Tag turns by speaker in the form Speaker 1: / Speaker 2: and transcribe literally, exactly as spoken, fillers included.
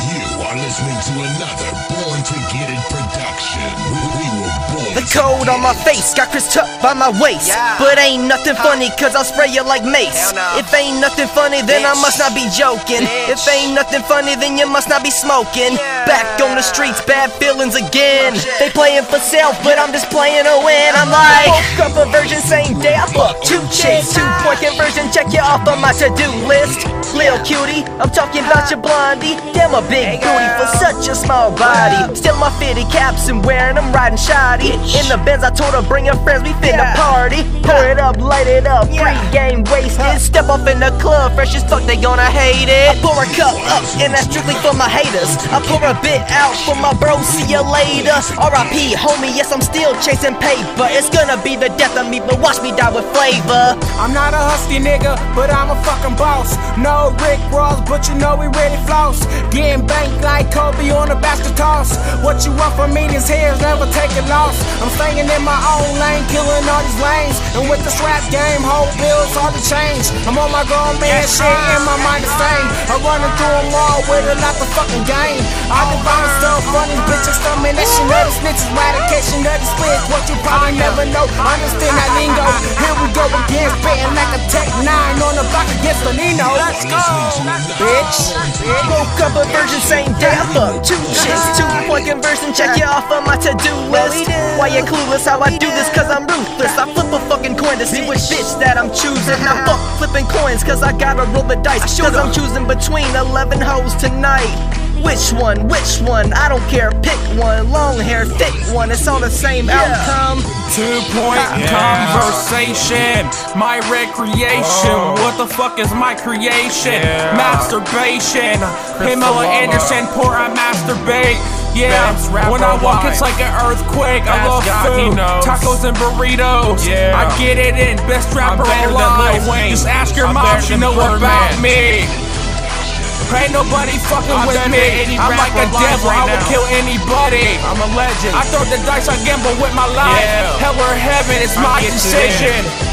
Speaker 1: You are listening to another Born to Get It production. We, we were born.
Speaker 2: The code on my face got Chris Tuck by my waist.
Speaker 3: Yeah.
Speaker 2: But ain't nothing funny cause I'll spray you like mace.
Speaker 3: Hell no.
Speaker 2: If ain't nothing funny then I
Speaker 3: Bitch.
Speaker 2: must not be joking.
Speaker 3: Bitch.
Speaker 2: If ain't nothing funny then you must not be smoking.
Speaker 3: Yeah.
Speaker 2: Back on the streets, bad feelings again.
Speaker 3: Oh, shit.
Speaker 2: They playing for self but I'm just playing to win. I'm like, woke up a virgin same day I fucked two chicks. Two point conversion, check you off on my to-do list. Lil cutie, I'm talking about your blondie. Damn a big
Speaker 3: Hey,
Speaker 2: booty for
Speaker 3: girl.
Speaker 2: such a small body. Still my fitted caps and wearing them riding shoddy. In the Benz I told her bring your friends, we finna
Speaker 3: Yeah.
Speaker 2: party. Pour it up, light it up,
Speaker 3: Yeah.
Speaker 2: pre-game wasted. Step off in the club, fresh as fuck, they gonna hate it. I pour a cup up, and that's strictly for my haters. I pour a bit out for my bro, see ya later. R I P homie, yes I'm still chasing paper. It's gonna be the death of me, but watch me die with flavor.
Speaker 4: I'm not a husky nigga, but I'm a fucking boss. No Rick Ross, but you know we really floss. Getting banked like Kobe on a basket toss. What you want from me, these hairs never take a loss. I'm staying in my own lane, killing all these lanes. And with the strap game, whole bills hard to change. I'm on my grown man
Speaker 3: Yes,
Speaker 4: shit,
Speaker 3: sir.
Speaker 4: and my mind is sane. I'm running through them all with a lot of fucking game. I divine stuff from these bitches, termination of the snitches, eradication of the splits. What you probably never know, understand that lingo. Here we go again, spitting like a Tech nine on the block against Lenino.
Speaker 3: Let's go.
Speaker 4: Bitch.
Speaker 2: Woke up a virgin same day I fucked two chicks. Two point conversion, check you off on my to-do list. Why you clueless how I do this cause I'm ruthless. I flip a fucking coin to see which bitch that I'm choosing. Now fuck flipping coins cause I gotta roll the dice. Cause I'm choosing between eleven hoes tonight. Which one, which one, I don't care, pick one. Long hair, thick one, it's all the same outcome.
Speaker 5: Two point conversation, my recreation. What the fuck is my creation? Masturbation. Pamela Anderson, pour I masturbate. Yeah,
Speaker 6: Best rapper
Speaker 5: when I walk
Speaker 6: alive.
Speaker 5: it's like an earthquake. I
Speaker 6: Ask
Speaker 5: love
Speaker 6: God, he
Speaker 5: food,
Speaker 6: knows.
Speaker 5: tacos and burritos.
Speaker 6: Yeah.
Speaker 5: I get it in, best rapper
Speaker 6: better than
Speaker 5: alive.
Speaker 6: Lil Wayne.
Speaker 5: Just ask your
Speaker 6: I'm
Speaker 5: mom,
Speaker 6: better
Speaker 5: she
Speaker 6: than
Speaker 5: know
Speaker 6: Birdman.
Speaker 5: about me. Ain't nobody fucking
Speaker 6: I'm
Speaker 5: with
Speaker 6: better
Speaker 5: me.
Speaker 6: than any
Speaker 5: I'm like a
Speaker 6: rapper alive
Speaker 5: devil,
Speaker 6: right
Speaker 5: I will
Speaker 6: now.
Speaker 5: kill anybody.
Speaker 6: I'm a legend.
Speaker 5: I throw the dice, I gamble with my life.
Speaker 6: Yeah.
Speaker 5: Hell or heaven, it's
Speaker 6: I'm
Speaker 5: my
Speaker 6: getting to
Speaker 5: decision.